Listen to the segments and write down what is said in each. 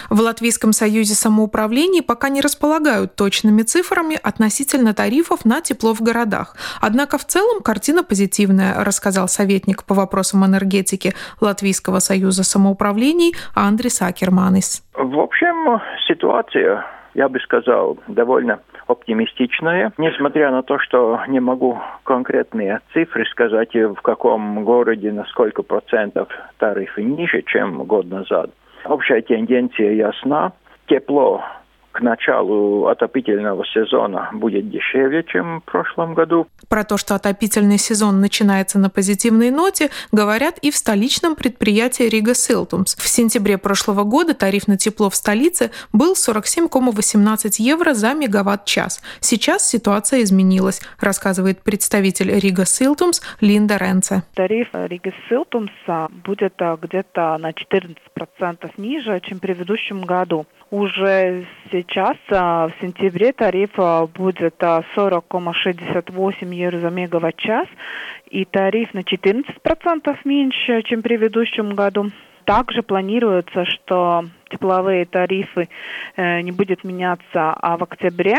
В Латвийском союзе самоуправлений пока не располагают точными цифрами относительно тарифов на тепло в городах. Однако в целом картина позитивная, рассказал советник по вопросам энергетики Латвийского союза самоуправлений Андрис Акерманис. В общем, ситуация, я бы сказал, довольно оптимистичная. Несмотря на то, что не могу конкретные цифры сказать, в каком городе на сколько процентов тарифы ниже, чем год назад. Общая тенденция ясна. Тепло к началу отопительного сезона будет дешевле, чем в прошлом году. Про то, что отопительный сезон начинается на позитивной ноте, говорят и в столичном предприятии Рига Силтумс. В сентябре прошлого года тариф на тепло в столице был 47,18 евро за мегаватт-час. Сейчас ситуация изменилась, рассказывает представитель Рига Силтумс Линда Ренце. Тариф Рига Силтумс будет где-то на 14% ниже, чем в предыдущем году. Уже сейчас, в сентябре, тариф будет 40,68 евро за мегаватт-час, и тариф на 14% меньше, чем в предыдущем году. Также планируется, что тепловые тарифы не будут меняться в октябре,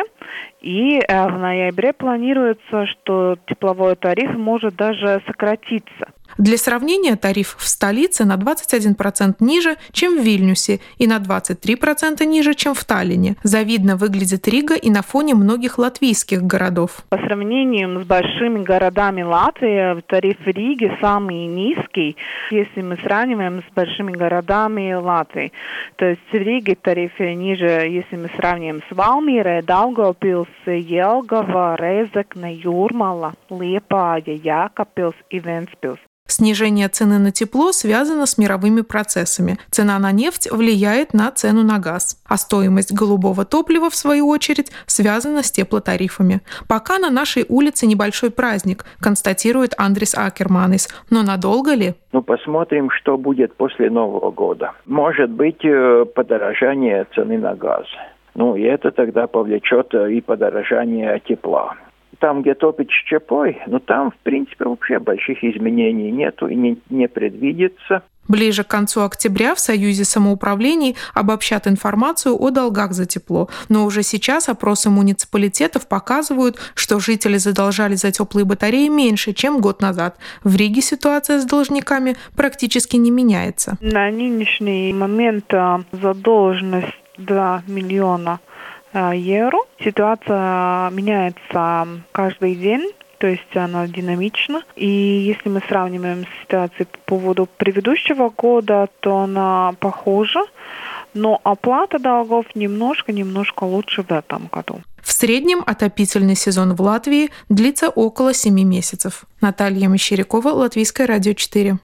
и в ноябре планируется, что тепловой тариф может даже сократиться. Для сравнения, тариф в столице на 21% ниже, чем в Вильнюсе, и на 23% ниже, чем в Таллине. Завидно выглядит Рига и на фоне многих латвийских городов. По сравнению с большими городами Латвии, тариф в Риге самый низкий, если мы сравниваем с большими городами Латвии. То есть в Риге тариф ниже, если мы сравниваем с Valmiera, Daugavpils, Jelgava, Rezekne, Jūrmala, Liepāja, Jēkabpils и Ventspils. Снижение цены на тепло связано с мировыми процессами. Цена на нефть влияет на цену на газ, а стоимость голубого топлива, в свою очередь, связана с теплотарифами. Пока на нашей улице небольшой праздник, констатирует Андрис Акерманис. Но надолго ли? Посмотрим, что будет после Нового года. Может быть, подорожание цены на газ. И это тогда повлечет и подорожание тепла. Там, где топить щепой, там, в принципе, вообще больших изменений нету и не предвидится. Ближе к концу октября в Союзе самоуправлений обобщат информацию о долгах за тепло. Но уже сейчас опросы муниципалитетов показывают, что жители задолжали за теплые батареи меньше, чем год назад. В Риге ситуация с должниками практически не меняется. На нынешний момент задолженность 2 миллиона евро. Ситуация меняется каждый день, то есть она динамична. И если мы сравниваем с ситуацией по поводу предыдущего года, то она похожа, но оплата долгов немножко лучше в этом году. В среднем отопительный сезон в Латвии длится около 7 месяцев. Наталья Мещерякова, Латвийское радио 4.